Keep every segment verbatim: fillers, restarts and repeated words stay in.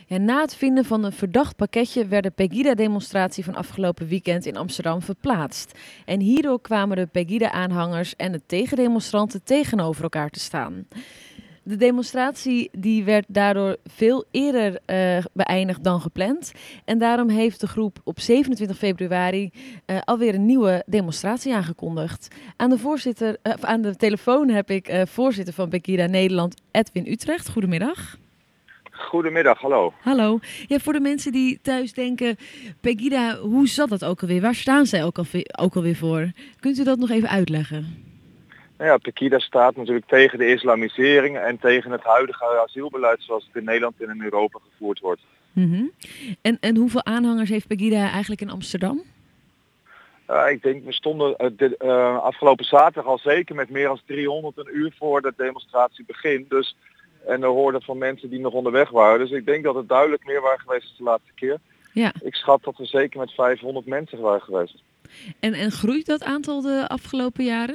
Ja, na het vinden van een verdacht pakketje werd de Pegida-demonstratie van afgelopen weekend in Amsterdam verplaatst. En hierdoor kwamen de Pegida-aanhangers en de tegendemonstranten tegenover elkaar te staan. De demonstratie die werd daardoor veel eerder uh, beëindigd dan gepland. En daarom heeft de groep op zevenentwintig februari uh, alweer een nieuwe demonstratie aangekondigd. Aan de, voorzitter, uh, aan de telefoon heb ik uh, voorzitter van Pegida Nederland, Edwin Utrecht. Goedemiddag. Goedemiddag, hallo. Hallo. Ja, voor de mensen die thuis denken, Pegida, hoe zat dat ook alweer? Waar staan zij ook, alweer, ook alweer voor? Kunt u dat nog even uitleggen? Nou ja, Pegida staat natuurlijk tegen de islamisering en tegen het huidige asielbeleid zoals het in Nederland en in Europa gevoerd wordt. Mm-hmm. En, en hoeveel aanhangers heeft Pegida eigenlijk in Amsterdam? Uh, ik denk, we stonden uh, de, uh, afgelopen zaterdag al zeker met meer dan driehonderd een uur voor de demonstratie begint. Dus, en er hoorden van mensen die nog onderweg waren. Dus ik denk dat het duidelijk meer waren geweest dan de laatste keer. Ja. Ik schat dat we zeker met vijfhonderd mensen waren geweest. En, en groeit dat aantal de afgelopen jaren?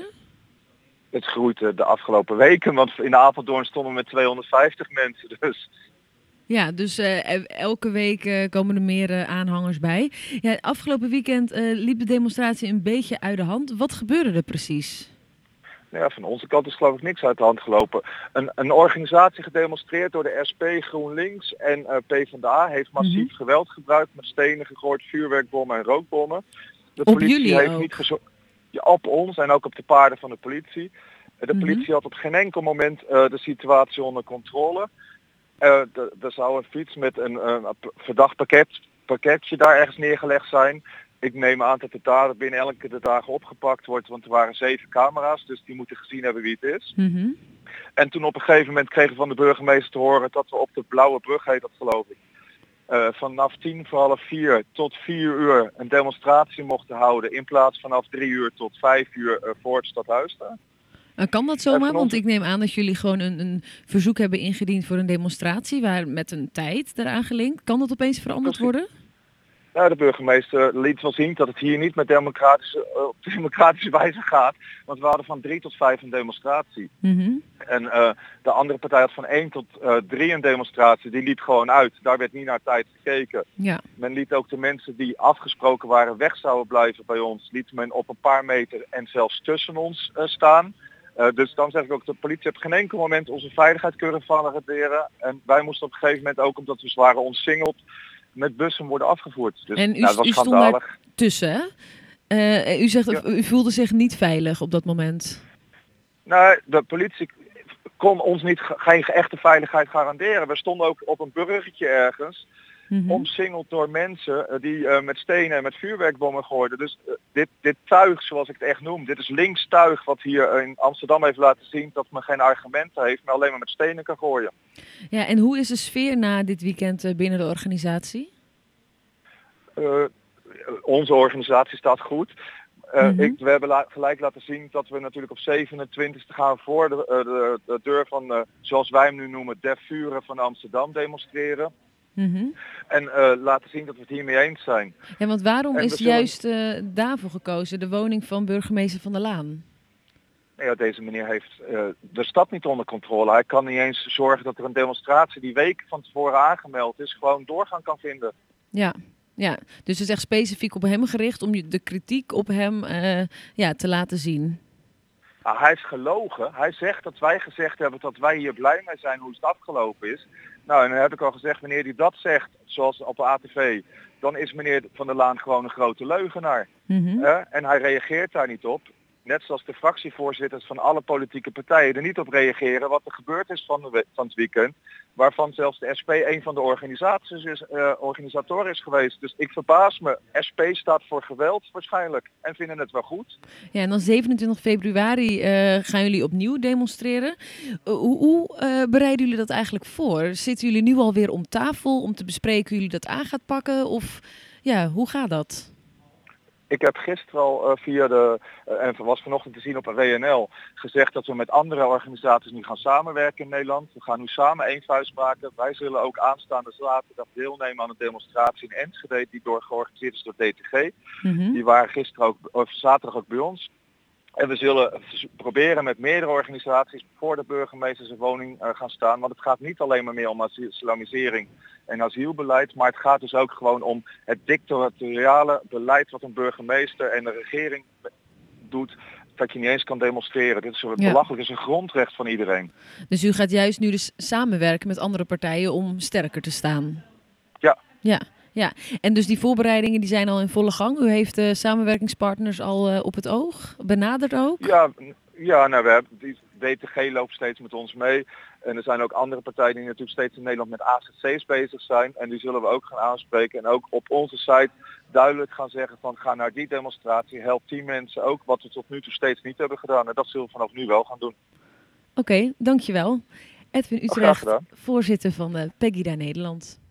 Het groeit de afgelopen weken, want in Apeldoorn stonden we met tweehonderdvijftig mensen. Dus. Ja, dus uh, elke week uh, komen er meer uh, aanhangers bij. Ja, afgelopen weekend uh, liep de demonstratie een beetje uit de hand. Wat gebeurde er precies? Nou ja, van onze kant is geloof ik niks uit de hand gelopen. Een, een organisatie gedemonstreerd door de S P, GroenLinks en uh, PvdA heeft massief mm-hmm. geweld gebruikt met stenen gegooid, vuurwerkbommen en rookbommen. De op politie jullie heeft ook? niet gezorgd. Ja, op ons en ook op de paarden van de politie. De politie mm-hmm. had op geen enkel moment uh, de situatie onder controle. Uh, er zou een fiets met een uh, verdacht pakket, pakketje daar ergens neergelegd zijn. Ik neem aan dat de dader binnen elke de dagen opgepakt wordt, want er waren zeven camera's, dus die moeten gezien hebben wie het is. Mm-hmm. En toen op een gegeven moment kregen we van de burgemeester te horen dat we op de Blauwe Brug, heet dat geloof ik, uh, vanaf tien voor half vier tot vier uur een demonstratie mochten houden, in plaats vanaf drie uur tot vijf uur uh, voor het stadhuis daar. Uh, kan dat zomaar? Want ik neem aan dat jullie gewoon een, een verzoek hebben ingediend voor een demonstratie waar met een tijd eraan gelinkt. Kan dat opeens veranderd worden? Ja, de burgemeester liet wel zien dat het hier niet met democratische, uh, op democratische wijze gaat. Want we hadden van drie tot vijf een demonstratie. Mm-hmm. En uh, de andere partij had van één tot uh, drie een demonstratie. Die liep gewoon uit. Daar werd niet naar tijd gekeken. Ja. Men liet ook de mensen die afgesproken waren weg zouden blijven bij ons. Liet men op een paar meter en zelfs tussen ons uh, staan. Uh, dus dan zeg ik ook, de politie heeft geen enkel moment onze veiligheid kunnen garanderen. En wij moesten op een gegeven moment ook, omdat we waren omsingeld, met bussen worden afgevoerd. Dus, en u, nou, dat was u stond daar tussen, hè? Uh, u zegt, ja. U voelde zich niet veilig op dat moment. Nou, de politie kon ons niet, geen echte veiligheid garanderen. We stonden ook op een bruggetje ergens, mm-hmm. omsingeld door mensen die uh, met stenen en met vuurwerkbommen gooiden. Dus uh, dit, dit tuig, zoals ik het echt noem, dit is links tuig wat hier in Amsterdam heeft laten zien dat men geen argumenten heeft, maar alleen maar met stenen kan gooien. Ja, en hoe is de sfeer na dit weekend uh, binnen de organisatie? Uh, onze organisatie staat goed. Uh, mm-hmm. ik, we hebben la- gelijk laten zien dat we natuurlijk op zevenentwintigste gaan voor de, uh, de, de deur van, uh, zoals wij hem nu noemen, Def Vuren van Amsterdam demonstreren. Mm-hmm. En uh, laten zien dat we het hiermee eens zijn. Ja, want waarom en is zullen... juist uh, daarvoor gekozen, de woning van burgemeester Van der Laan? Ja, deze meneer heeft uh, de stad niet onder controle. Hij kan niet eens zorgen dat er een demonstratie die weken van tevoren aangemeld is, gewoon doorgang kan vinden. Ja. Ja, dus het is echt specifiek op hem gericht om de kritiek op hem uh, ja, te laten zien. Nou, hij is gelogen. Hij zegt dat wij gezegd hebben dat wij hier blij mee zijn hoe het afgelopen is. Nou, en dan heb ik al gezegd, wanneer hij dat zegt, zoals op de A T V, dan is meneer Van der Laan gewoon een grote leugenaar. Mm-hmm. Uh, en hij reageert daar niet op. Net zoals de fractievoorzitters van alle politieke partijen er niet op reageren wat er gebeurd is van, de, van het weekend. Waarvan zelfs de S P een van de organisaties is, uh, organisatoren is geweest. Dus ik verbaas me. S P staat voor geweld waarschijnlijk. En vinden het wel goed. Ja, en dan zevenentwintig februari uh, gaan jullie opnieuw demonstreren. Uh, hoe hoe uh, bereiden jullie dat eigenlijk voor? Zitten jullie nu alweer om tafel om te bespreken hoe jullie dat aan gaat pakken? Of ja, hoe gaat dat? Ik heb gisteren al uh, via de, uh, en was vanochtend te zien op W N L, gezegd dat we met andere organisaties nu gaan samenwerken in Nederland. We gaan nu samen één vuist maken. Wij zullen ook aanstaande zaterdag deelnemen aan een demonstratie in Enschede die door georganiseerd is door D T G. Mm-hmm. Die waren gisteren ook, of zaterdag ook bij ons. En we zullen proberen met meerdere organisaties voor de burgemeester zijn woning uh, gaan staan. Want het gaat niet alleen maar meer om islamisering en asielbeleid. Maar het gaat dus ook gewoon om het dictatoriale beleid wat een burgemeester en de regering doet. Dat je niet eens kan demonstreren. Dit is een ja. belachelijk, is een grondrecht van iedereen. Dus u gaat juist nu dus samenwerken met andere partijen om sterker te staan? Ja. Ja. Ja, en dus die voorbereidingen die zijn al in volle gang. U heeft de samenwerkingspartners al uh, op het oog, benaderd ook? Ja, ja nou, we hebben, die D T G loopt steeds met ons mee. En er zijn ook andere partijen die natuurlijk steeds in Nederland met A Z C's bezig zijn. En die zullen we ook gaan aanspreken. En ook op onze site duidelijk gaan zeggen van ga naar die demonstratie. Help die mensen ook, wat we tot nu toe steeds niet hebben gedaan. En dat zullen we vanaf nu wel gaan doen. Oké, okay, dankjewel. Edwin Utrecht, voorzitter van de Pegida Nederland.